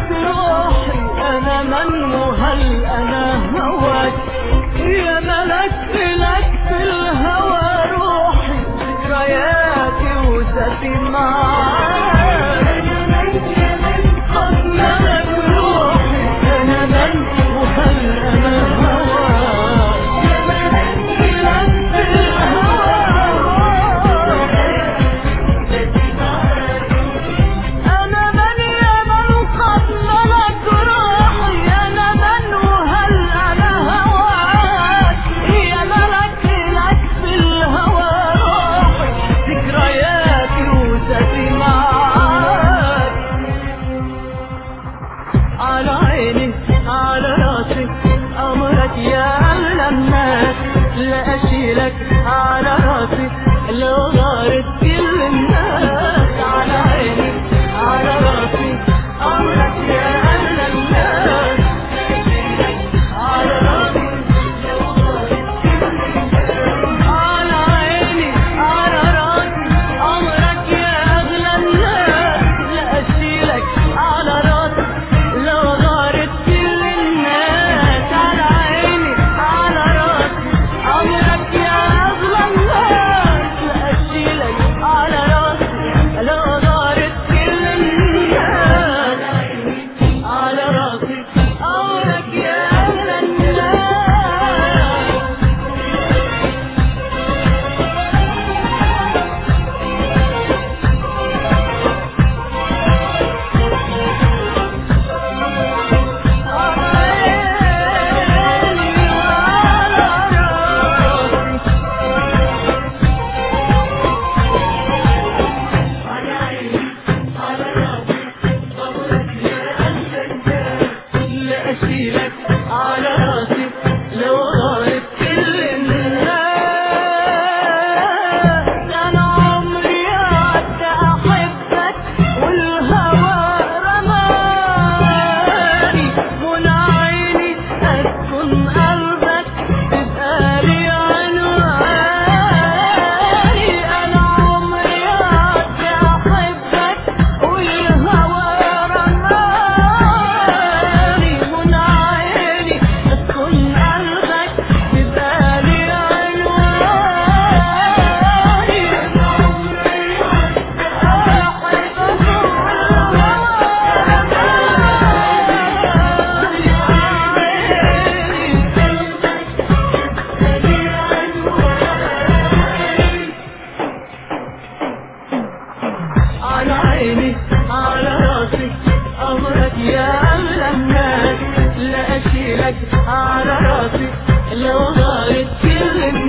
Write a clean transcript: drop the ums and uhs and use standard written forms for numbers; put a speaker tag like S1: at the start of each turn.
S1: ملك روحي أنا من وهل أنا هواك يا ملك لك في الهوى روحي ذكرياتي وذاتي معاك قد ملك روحي أنا من وهل أنا هواك يا ملك لك في الهوى أنا من يا من قد ملك روحي أنا من وهل أنا هواك يا ملك لك في الهوى روحي ذكرياتي وذاتي معاك على عيني على راسي أمرك يا أغلى الناس لا أشيلك على راسي لو غارت كل الناس على عيني على راسي أمرك يا أغلى الناس على راسي لو غارت كل الناس على عيني على راسي أمرك يا أغلى الناس لا أشيلك على راسي لو غارت كل الناس على عيني على راسي أمرك يا أغلى الناس لا أشيلك على راسي لو غارت كل الناس على راسي أمرك يا أغلى الناس لا أشيلك على راسي لو غارت كل الناس أنا عمري قعدت أحبك والهوى رماني منى عيني أسكن قلبك تبقى لي عنواني أنا عمري قعدت أحبك والهوى رماني منى عيني أسكن قلبك تبقى لي عنواني أنا عمري قعدت أحبك والهوى على عيني على راسي أمرك يا أغلى الناس لا أشيلك على راسي لو غارت كل الناس